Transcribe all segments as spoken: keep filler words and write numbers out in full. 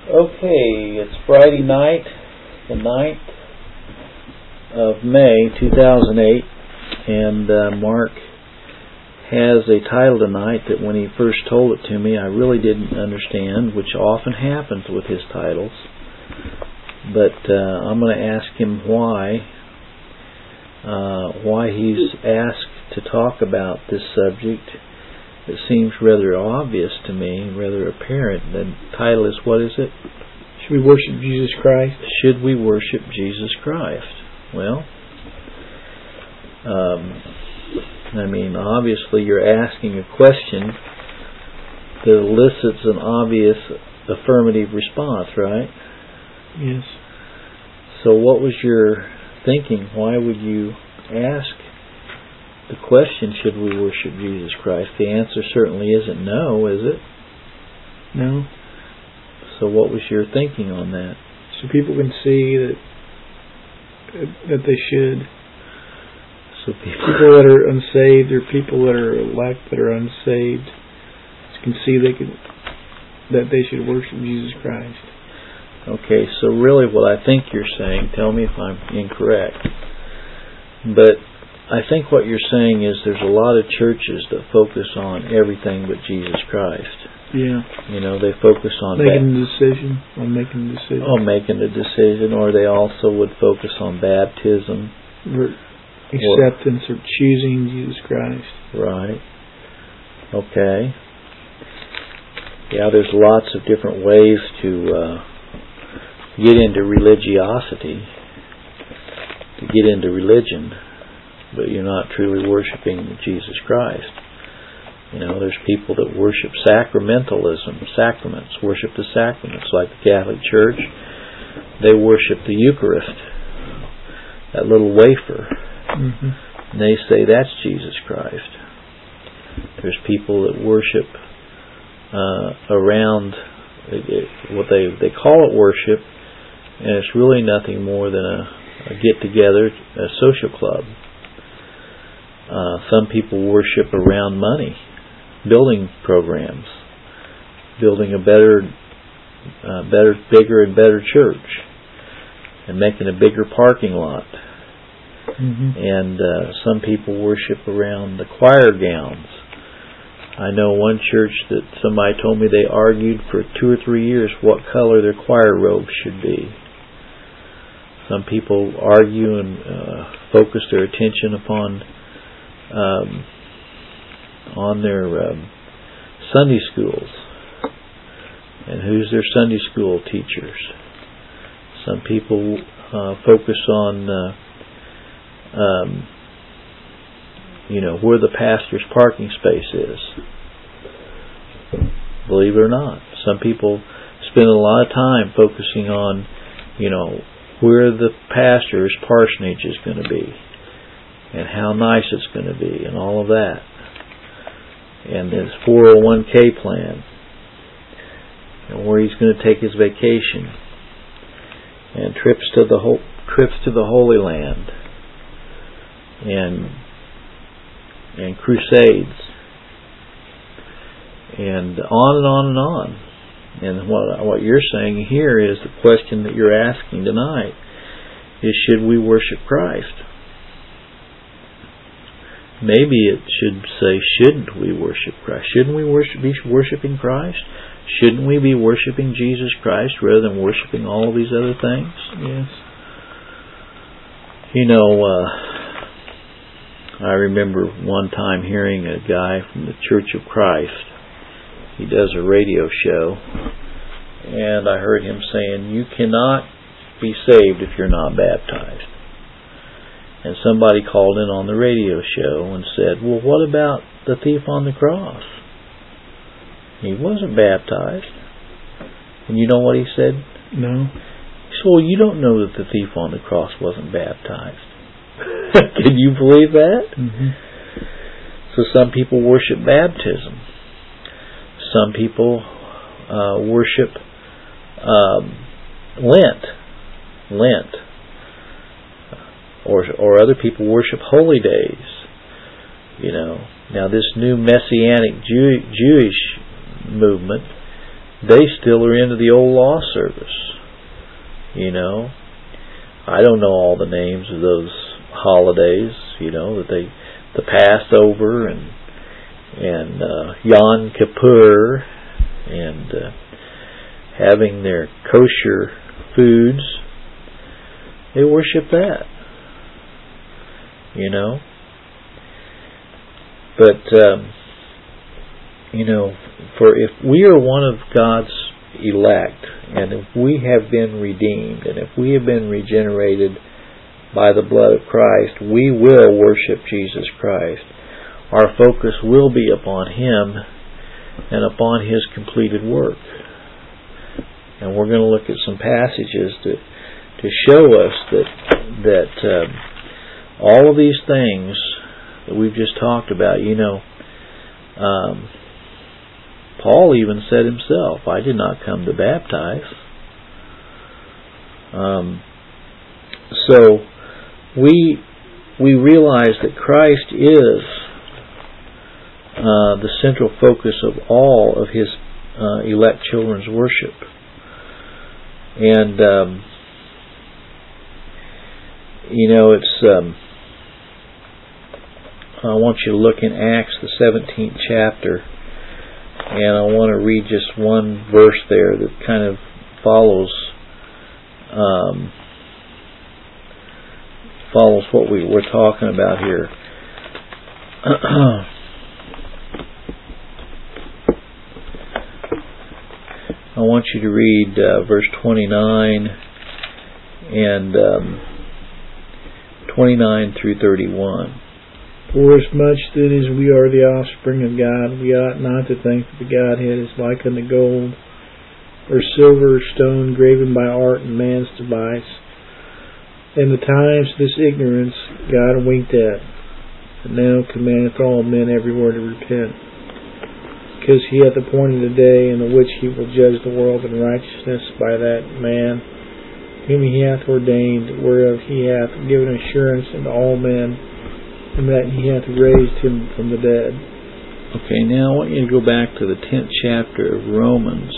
Okay, it's Friday night, the ninth of May, two thousand eight, and uh, Mark has a title tonight that when he first told it to me, I really didn't understand, which often happens with his titles. But uh, I'm going to ask him why, uh, why he's asked to talk about this subject. It seems rather obvious to me, rather apparent. The title is, what is it? Should we worship Jesus Christ? Should we worship Jesus Christ? Well, um, I mean, obviously you're asking a question that elicits an obvious affirmative response, right? Yes. So what was your thinking? Why would you ask the question, should we worship Jesus Christ? The answer certainly isn't no, is it? No. So what was your thinking on that? So people can see that that they should. So people, people that are unsaved or people that are elect that are unsaved can see they can that they should worship Jesus Christ. Okay, so really what I think you're saying, tell me if I'm incorrect, but I think what you're saying is there's a lot of churches that focus on everything but Jesus Christ. Yeah. You know, they focus on making a decision, on making a decision. Oh, making a decision, or they also would focus on baptism. Or acceptance or, or choosing Jesus Christ. Right. Okay. Yeah, there's lots of different ways to uh, get into religiosity, to get into religion, but you're not truly worshiping Jesus Christ. You know, there's people that worship sacramentalism, sacraments, worship the sacraments, like the Catholic Church. They worship the Eucharist, that little wafer. Mm-hmm. And they say that's Jesus Christ. There's people that worship uh, around what they they call it worship, and it's really nothing more than a, a get-together, a social club. Uh, some people worship around money, building programs, building a better, uh, better, bigger and better church, and making a bigger parking lot. Mm-hmm. And uh, some people worship around the choir gowns. I know one church that somebody told me they argued for two or three years what color their choir robes should be. Some people argue and uh, focus their attention upon Um, on their um, Sunday schools and who's their Sunday school teachers. Some people uh, focus on uh, um, you know, where the pastor's parking space is. Believe it or not, some people spend a lot of time focusing on, you know, where the pastor's parsonage is going to be, and how nice it's going to be, and all of that. And his four oh one k plan, and where he's going to take his vacation, and trips to the ho- trips to the Holy Land, and and crusades, and on and on and on. And what what you're saying here is the question that you're asking tonight is, should we worship Christ? Maybe it should say, shouldn't we worship Christ? Shouldn't we worship, be worshiping Christ? Shouldn't we be worshiping Jesus Christ rather than worshiping all these other things? Yes. You know, uh, I remember one time hearing a guy from the Church of Christ. He does a radio show, and I heard him saying, you cannot be saved if you're not baptized. And somebody called in on the radio show and said, well, what about the thief on the cross? He wasn't baptized. And you know what he said? No. He said, well, you don't know that the thief on the cross wasn't baptized. Can you believe that? Mm-hmm. So some people worship baptism. Some people uh, worship um, Lent. Lent. Or or other people worship holy days. You know. Now this new Messianic Jew, Jewish movement they still are into the old law service. You know, I don't know all the names of those holidays. You know, that they, the Passover and and uh, Yom Kippur and uh, having their kosher foods. They worship that. You know, but um, you know, for if we are one of God's elect, and if we have been redeemed, and if we have been regenerated by the blood of Christ, we will worship Jesus Christ. Our focus will be upon Him and upon His completed work. And we're going to look at some passages to to show us that that um, all of these things that we've just talked about, you know, um, Paul even said himself, I did not come to baptize. Um, so we we realize that Christ is uh, the central focus of all of His uh, elect children's worship. And um, you know, it's um, I want you to look in Acts, the seventeenth chapter. And I want to read just one verse there that kind of follows um, follows what we were talking about here. I want you to read uh, verse twenty-nine and um, twenty-nine through thirty-one. For as much then as we are the offspring of God, we ought not to think that the Godhead is like unto gold, or silver, or stone, graven by art and man's device. In the times of this ignorance God winked at, and now commandeth all men everywhere to repent, because He hath appointed a day in the which He will judge the world in righteousness by that man whom He hath ordained, whereof He hath given assurance unto all men, and that He hath raised Him from the dead. Okay, now I want you to go back to the tenth chapter of Romans.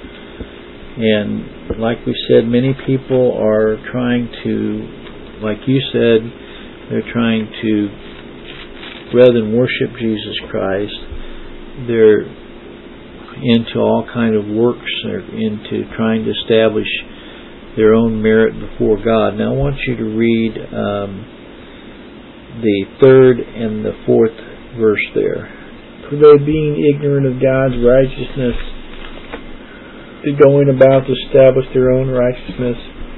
And like we said, many people are trying to, like you said, they're trying to, rather than worship Jesus Christ, they're into all kind of works. They're into trying to establish their own merit before God. Now I want you to read um, the third and the fourth verse there. For they, being ignorant of God's righteousness, did going about to establish their own righteousness,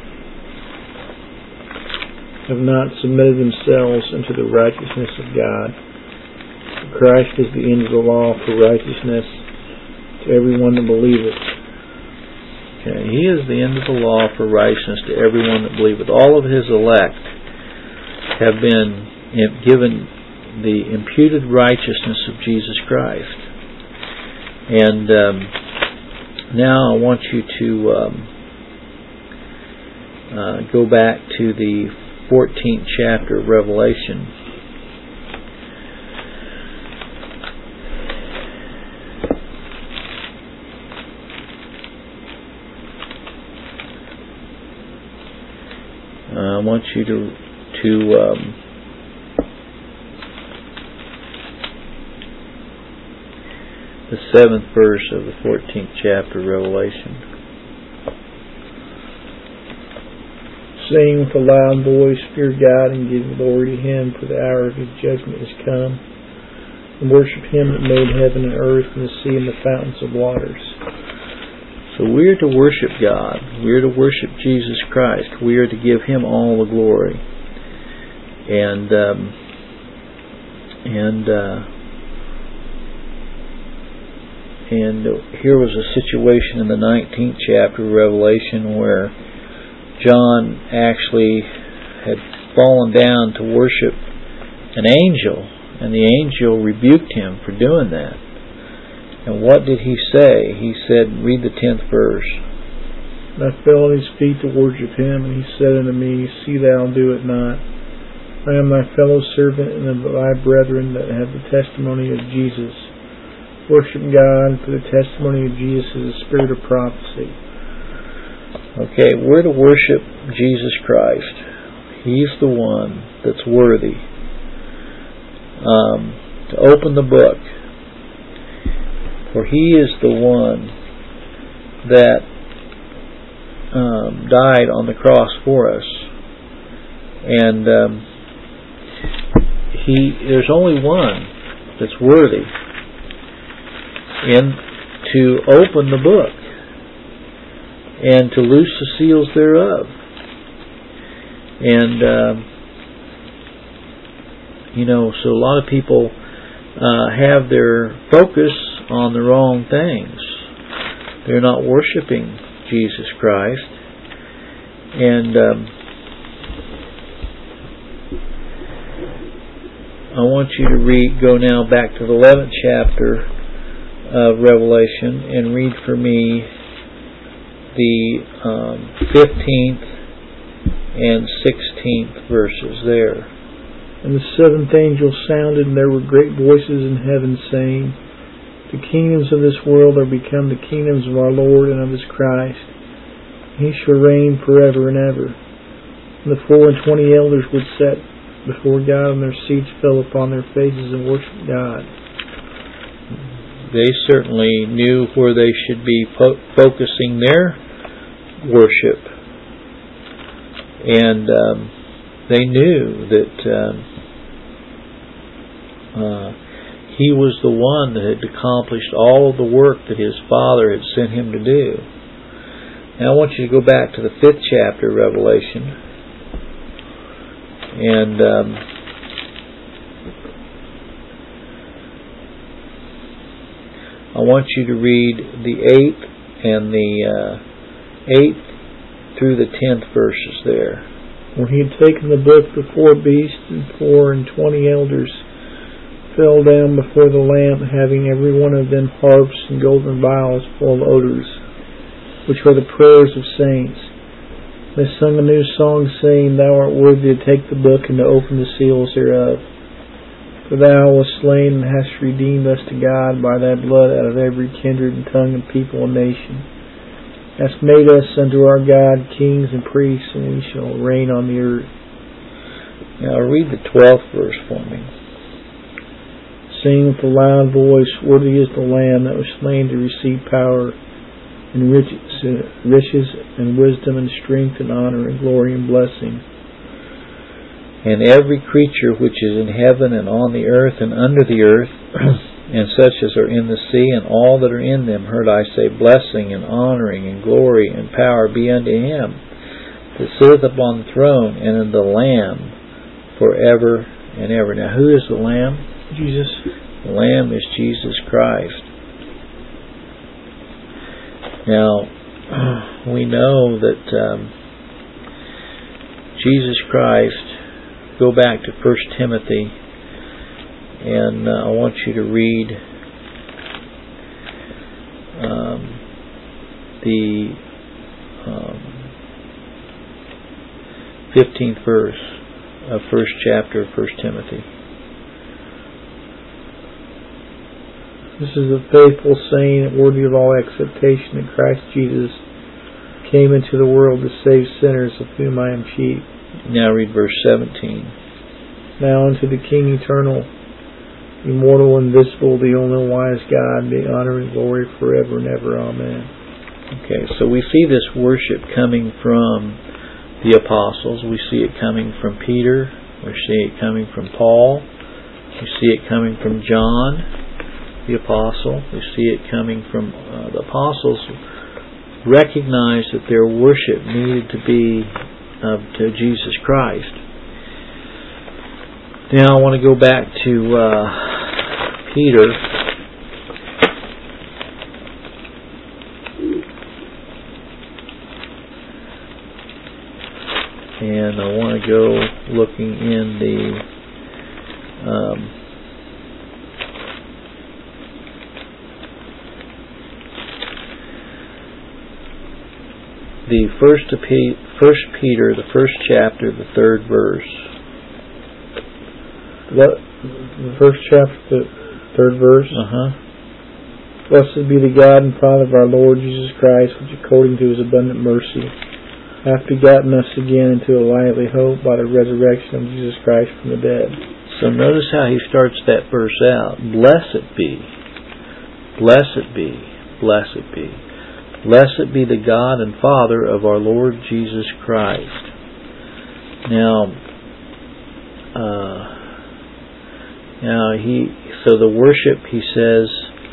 have not submitted themselves unto the righteousness of God. For Christ is the end of the law for righteousness to everyone that believeth. Okay, He is the end of the law for righteousness to everyone that believeth. All of His elect have been given the imputed righteousness of Jesus Christ. And um, now I want you to um, uh, go back to the fourteenth chapter of Revelation. Uh, I want you to to um, the seventh verse of the fourteenth chapter of Revelation. Saying with a loud voice, Fear God and give glory to Him, for the hour of His judgment is come. And worship Him that made heaven and earth and the sea and the fountains of waters. So we are to worship God. We are to worship Jesus Christ. We are to give Him all the glory. And um, and uh, And here was a situation in the nineteenth chapter of Revelation where John actually had fallen down to worship an angel, and the angel rebuked him for doing that. And what did he say? He said, read the tenth verse. And I fell at His feet to worship Him, and He said unto me, See thou do it not. I am thy fellow servant and of thy brethren that have the testimony of Jesus. worship God, for the testimony of Jesus is a spirit of prophecy. Okay, we're to worship Jesus Christ. He's the one that's worthy. Um, to open the book. For He is the one that um, died on the cross for us. And um, He, there's only one that's worthy and to open the book and to loose the seals thereof. And um, you know, so a lot of people uh, have their focus on the wrong things. They're not worshiping Jesus Christ. And um, I want you to read, go now back to the eleventh chapter of Revelation and read for me the um, fifteenth and sixteenth verses there. And the seventh angel sounded, and there were great voices in heaven saying, the kingdoms of this world are become the kingdoms of our Lord and of His Christ. He shall reign forever and ever. And the four and twenty elders would sit before God, and their seats fell upon their faces and worshiped God. They certainly knew where they should be fo- focusing their worship. And um, they knew that um, uh, He was the one that had accomplished all of the work that His Father had sent Him to do. Now I want you to go back to the fifth chapter of Revelation, and um, I want you to read the eighth and the uh, eighth through the tenth verses there. When He had taken the book, the four beasts and four and twenty elders fell down before the Lamb, having every one of them harps and golden vials full of odors, which are the prayers of saints. They sung a new song, saying, Thou art worthy to take the book and to open the seals thereof. For Thou wast slain and hast redeemed us to God by Thy blood out of every kindred and tongue and people and nation. Hast made us unto our God kings and priests, and we shall reign on the earth. Now read the twelfth verse for me. Sing with a loud voice, Worthy is the Lamb that was slain to receive power and riches, riches and wisdom and strength and honor and glory and blessing. And every creature which is in heaven and on the earth and under the earth, and such as are in the sea, and all that are in them, heard I say, Blessing and honoring and glory and power be unto Him that sitteth upon the throne and in the Lamb forever and ever. Now who is the Lamb? Jesus. The Lamb is Jesus Christ. Now, we know that um, Jesus Christ, go back to First Timothy, and uh, I want you to read um, the um, fifteenth verse of first chapter of First Timothy. This is a faithful saying, worthy of all acceptation, that Christ Jesus came into the world to save sinners, of whom I am chief. Now read verse seventeen. Now unto the King eternal, immortal, invisible, the only wise God, be honor and glory forever and ever. Amen. Okay, so we see this worship coming from the apostles. We see it coming from Peter. We see it coming from Paul. We see it coming from John, the apostle. We see it coming from uh, the apostles. Recognize that their worship needed to be uh, to Jesus Christ. Now I want to go back to uh, Peter. And I want to go looking in the um, the first First Peter, the first chapter, the third verse. What? The first chapter, the third verse? Uh huh. Blessed be the God and Father of our Lord Jesus Christ, which according to his abundant mercy hath begotten us again into a lively hope by the resurrection of Jesus Christ from the dead. So notice how he starts that verse out. Blessed be, blessed be, blessed be. Blessed be the God and Father of our Lord Jesus Christ. Now, uh, now he, so the worship, he says,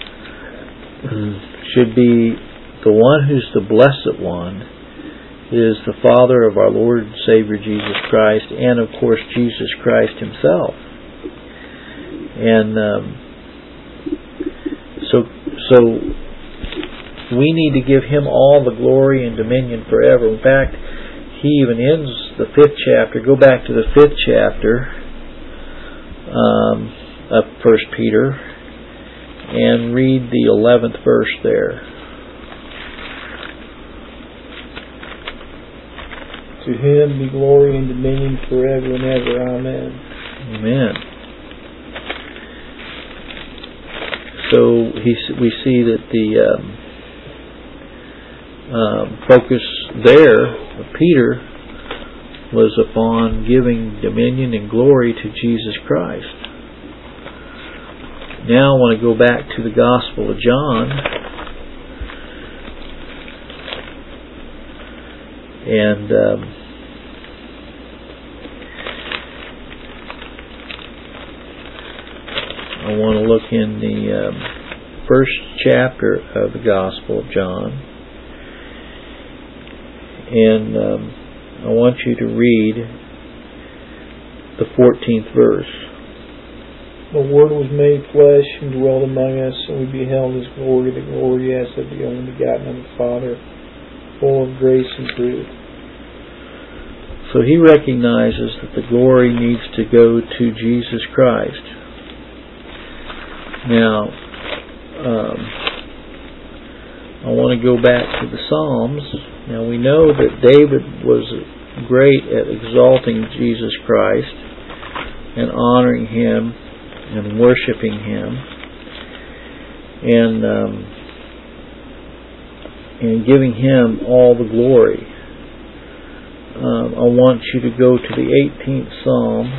should be the one who's the blessed one is the Father of our Lord and Savior Jesus Christ, and of course Jesus Christ himself. And um, so, so we need to give him all the glory and dominion forever. In fact, he even ends the fifth chapter. Go back to the fifth chapter um, of First Peter and read the eleventh verse there. To him be glory and dominion forever and ever. Amen. Amen. So he, we see that the um, um, focus there of Peter was upon giving dominion and glory to Jesus Christ. Now I want to go back to the Gospel of John and um, I want to look in the um, first chapter of the Gospel of John, and um, I want you to read the fourteenth verse. The Word was made flesh and dwelt among us, and we beheld his glory, the glory as of the only begotten of the Father, full of grace and truth. So he recognizes that the glory needs to go to Jesus Christ. Now, um, I want to go back to the Psalms. Now we know that David was great at exalting Jesus Christ and honoring him and worshiping him and um, and giving him all the glory. Um, I want you to go to the eighteenth Psalm,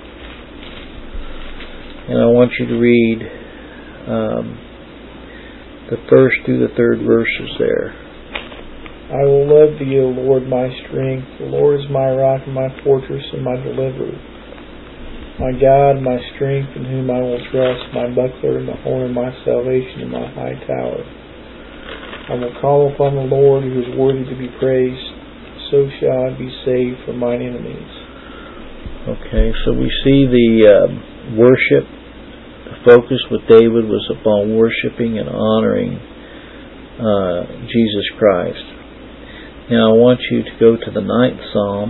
and I want you to read Um, the first through the third verses there. I will love thee, O Lord, my strength. The Lord is my rock and my fortress and my deliverer. My God, my strength, in whom I will trust, my buckler and the horn of my salvation and my high tower. I will call upon the Lord, who is worthy to be praised. So shall I be saved from mine enemies. Okay, so we see the um, worship. The focus with David was upon worshiping and honoring uh, Jesus Christ. Now I want you to go to the ninth Psalm,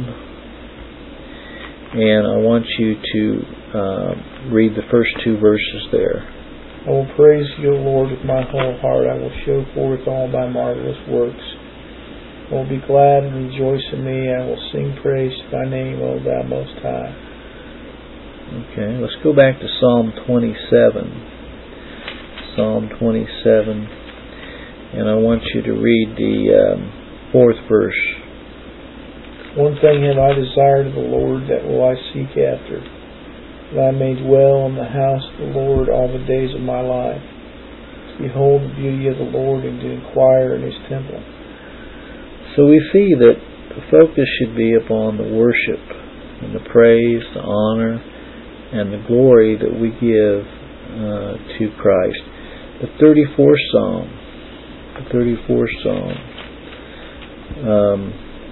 and I want you to uh, read the first two verses there. I will praise you, O Lord, with my whole heart. I will show forth all thy marvelous works. I will be glad and rejoice in thee. I will sing praise to thy name, O thou Most High. Okay, let's go back to Psalm twenty-seven. Psalm twenty-seven, and I want you to read the um, fourth verse. One thing have I desired of the Lord, that will I seek after, that I may dwell in the house of the Lord all the days of my life, to behold the beauty of the Lord and to inquire in his temple. So we see that the focus should be upon the worship and the praise, the honor, and the glory that we give uh, to Christ. The thirty-fourth Psalm, the thirty-fourth Psalm. Um,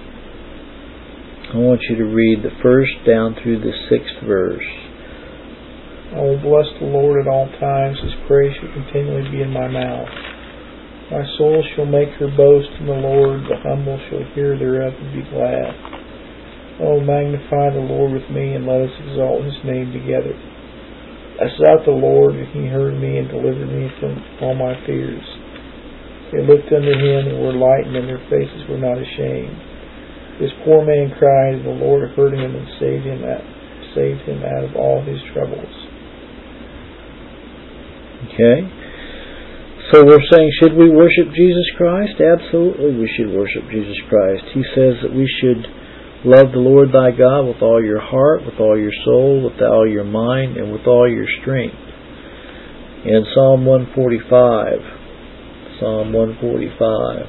I want you to read the first down through the sixth verse. I will bless the Lord at all times; his praise shall continually be in my mouth. My soul shall make her boast in the Lord; the humble shall hear thereof and be glad. Oh, magnify the Lord with me, and let us exalt his name together. I sought the Lord, and he heard me and delivered me from all my fears. They looked unto him and were lightened, and their faces were not ashamed. This poor man cried, and the Lord heard him and saved him out, saved him out of all his troubles. Okay. So we're saying, should we worship Jesus Christ? Absolutely we should worship Jesus Christ. He says that we should love the Lord thy God with all your heart, with all your soul, with all your mind, and with all your strength. In Psalm one forty-five, Psalm one forty-five,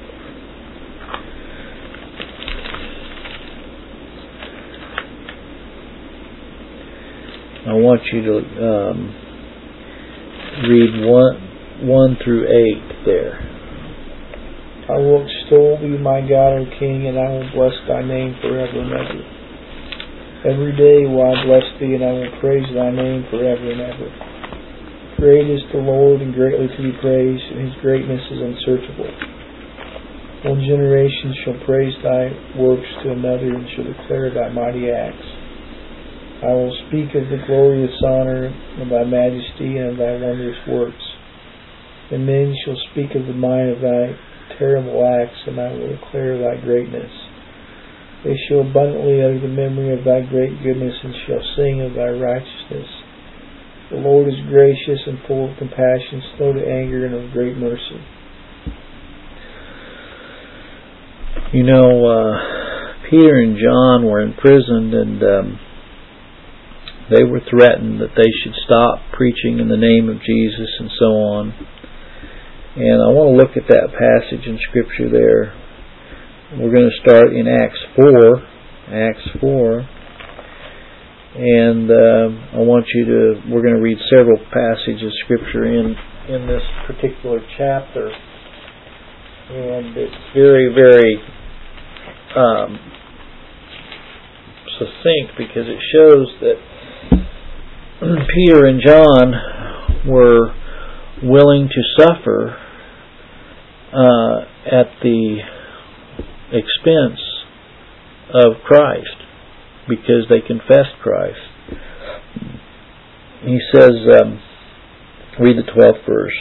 I want you to um, read one, one through eight there. I will extol thee, my God, O King, and I will bless thy name forever and ever. Every day will I bless thee, and I will praise thy name forever and ever. Great is the Lord, and greatly to be praised, and his greatness is unsearchable. One generation shall praise thy works to another, and shall declare thy mighty acts. I will speak of the glorious honor of thy majesty and of thy wondrous works. And men shall speak of the might of thy terrible acts, and I will declare thy greatness. They shall abundantly utter the memory of thy great goodness, and shall sing of thy righteousness. The Lord is gracious and full of compassion, slow to anger, and of great mercy. You know, uh, Peter and John were imprisoned, and um, they were threatened that they should stop preaching in the name of Jesus and so on. And I want to look at that passage in Scripture there. We're going to start in Acts four. Acts four. And uh, I want you to, we're going to read several passages of Scripture in, in this particular chapter. And it's very, very um, succinct, because it shows that Peter and John were willing to suffer uh, at the expense of Christ, because they confessed Christ. He says, um, read the twelfth verse.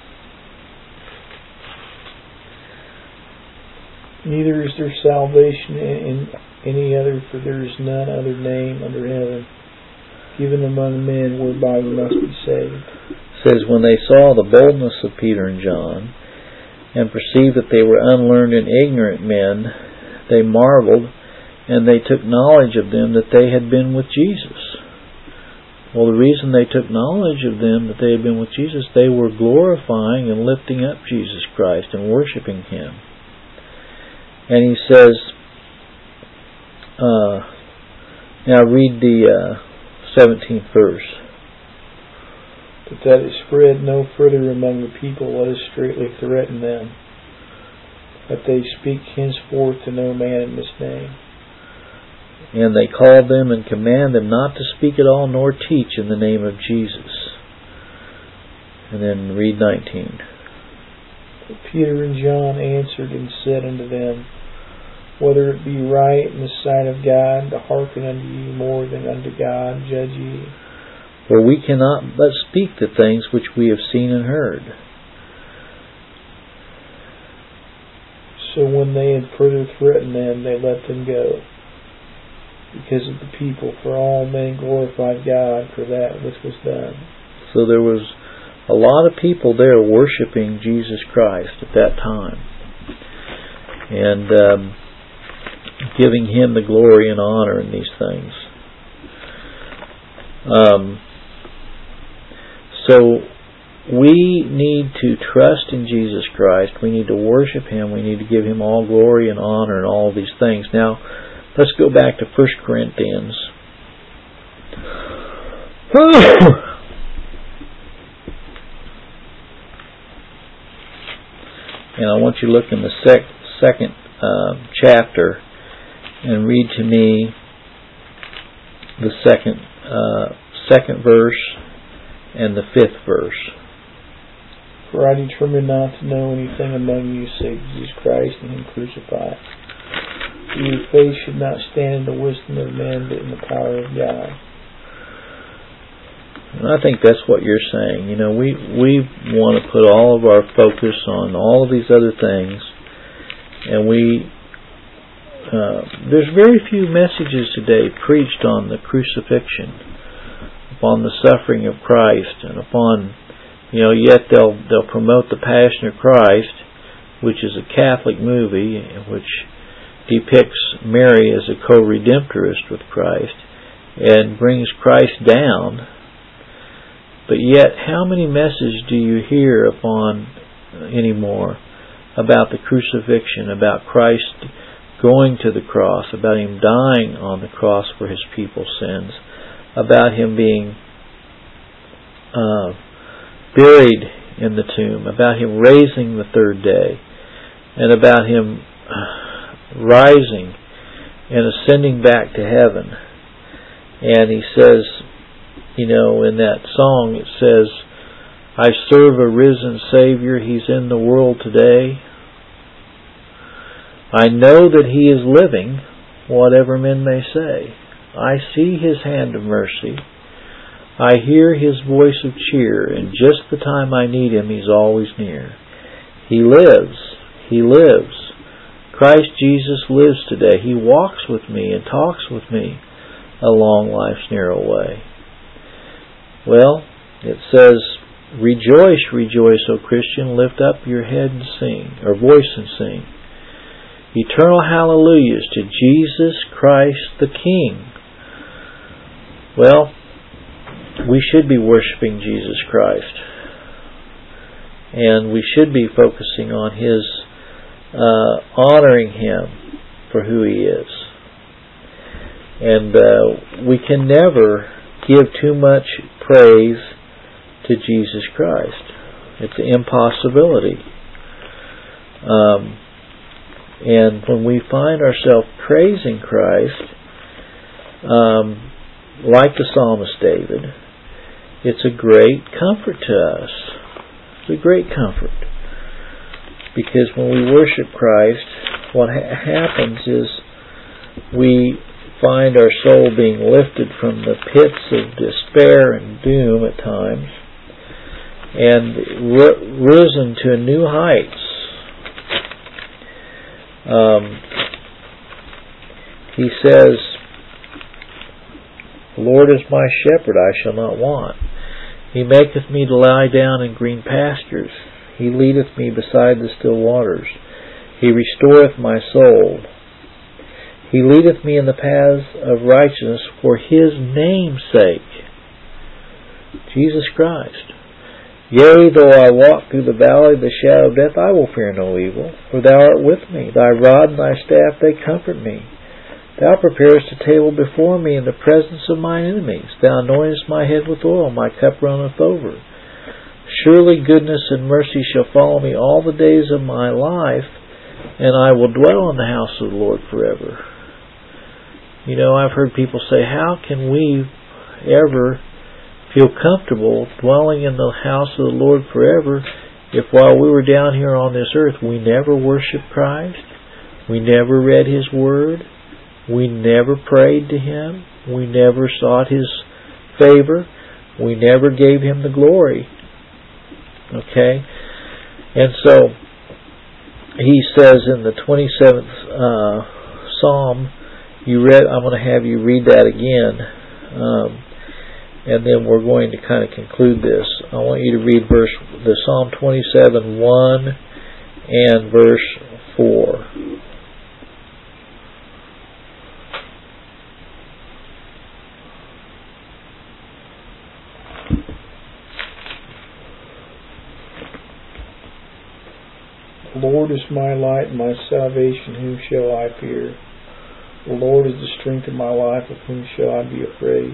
Neither is there salvation in any other, for there is none other name under heaven given among men whereby we must be saved. It says, when they saw the boldness of Peter and John, and perceived that they were unlearned and ignorant men, they marveled, and they took knowledge of them that they had been with Jesus. Well, the reason they took knowledge of them that they had been with Jesus, they were glorifying and lifting up Jesus Christ and worshiping Him. And he says, uh, now read the uh, seventeenth verse. But that it spread no further among the people, let us straightly threaten them, that they speak henceforth to no man in this name. And they called them and commanded them not to speak at all, nor teach in the name of Jesus. And then read nineteen. But Peter and John answered and said unto them, whether it be right in the sight of God to hearken unto you more than unto God, judge ye. For we cannot but speak the things which we have seen and heard. So when they had further threatened them, they let them go, because of the people, for all men glorified God for that which was done. So there was a lot of people there worshiping Jesus Christ at that time, and um, giving Him the glory and honor in these things. Um, so we need to trust in Jesus Christ. We need to worship Him. We need to give Him all glory and honor and all these things. Now, let's go back to First Corinthians. And I want you to look in the sec- second uh, chapter and read to me the second uh, second verse and the fifth verse. For I determined not to know anything among you save Jesus Christ and Him crucified. For your faith should not stand in the wisdom of men, but in the power of God. And I think that's what you're saying. You know, we we want to put all of our focus on all of these other things, and we uh, there's very few messages today preached on the crucifixion, upon the suffering of Christ, and upon You know, yet they'll they'll promote the Passion of Christ, which is a Catholic movie which depicts Mary as a co-redemptorist with Christ and brings Christ down. But yet, how many messages do you hear upon anymore about the crucifixion, about Christ going to the cross, about Him dying on the cross for His people's sins, about Him being uh, buried in the tomb, about Him raising the third day, and about Him rising and ascending back to heaven. And He says, you know, in that song it says, I serve a risen Savior, He's in the world today. I know that He is living, whatever men may say. I see His hand of mercy. I hear His voice of cheer, and just the time I need Him, He's always near. He lives. He lives. Christ Jesus lives today. He walks with me and talks with me along life's narrow way. Well, it says, rejoice, rejoice, O Christian, lift up your head and sing, or voice and sing. Eternal hallelujahs to Jesus Christ the King. Well, we should be worshiping Jesus Christ. And we should be focusing on His, uh, honoring Him for who He is. And uh, we can never give too much praise to Jesus Christ. It's an impossibility. Um, and when we find ourselves praising Christ, um, like the psalmist David, it's a great comfort to us. It's a great comfort. Because when we worship Christ, what ha- happens is we find our soul being lifted from the pits of despair and doom at times and r- risen to new heights. Um, he says, the Lord is my shepherd, I shall not want. He maketh me to lie down in green pastures. He leadeth me beside the still waters. He restoreth my soul. He leadeth me in the paths of righteousness for His name's sake. Jesus Christ. Yea, though I walk through the valley of the shadow of death, I will fear no evil, for Thou art with me. Thy rod and Thy staff, they comfort me. Thou preparest a table before me in the presence of mine enemies. Thou anointest my head with oil, my cup runneth over. Surely goodness and mercy shall follow me all the days of my life, and I will dwell in the house of the Lord forever. You know, I've heard people say, how can we ever feel comfortable dwelling in the house of the Lord forever if while we were down here on this earth we never worshiped Christ, we never read His Word, we never prayed to Him, we never sought His favor, we never gave Him the glory. Okay? And so, he says in the twenty-seventh uh, Psalm, you read. I'm going to have you read that again, um, and then we're going to kind of conclude this. I want you to read verse the Psalm twenty-seven one and verse four. The Lord is my light and my salvation, whom shall I fear? The Lord is the strength of my life, of whom shall I be afraid?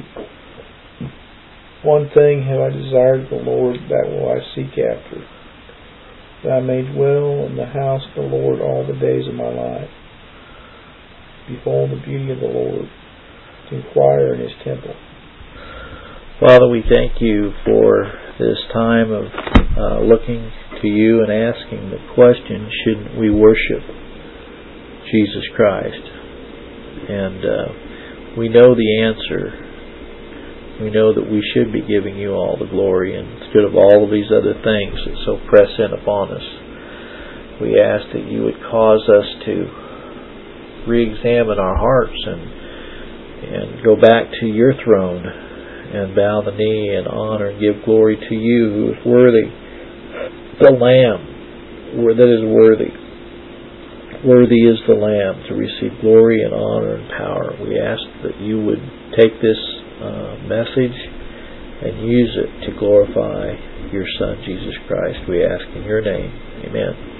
One thing have I desired of the Lord, that will I seek after, that I may dwell in the house of the Lord all the days of my life. Behold the beauty of the Lord, to inquire in His temple. Father, we thank You for this time of uh, looking to You and asking the question, should we worship Jesus Christ? And uh, we know the answer. We know that we should be giving You all the glory instead of all of these other things that so press in upon us. We ask that You would cause us to re-examine our hearts and and go back to Your throne and bow the knee and honor and give glory to you who is worthy, the Lamb that is worthy. Worthy is the Lamb to receive glory and honor and power. We ask that you would take this uh, message and use it to glorify your Son, Jesus Christ. We ask in your name. Amen.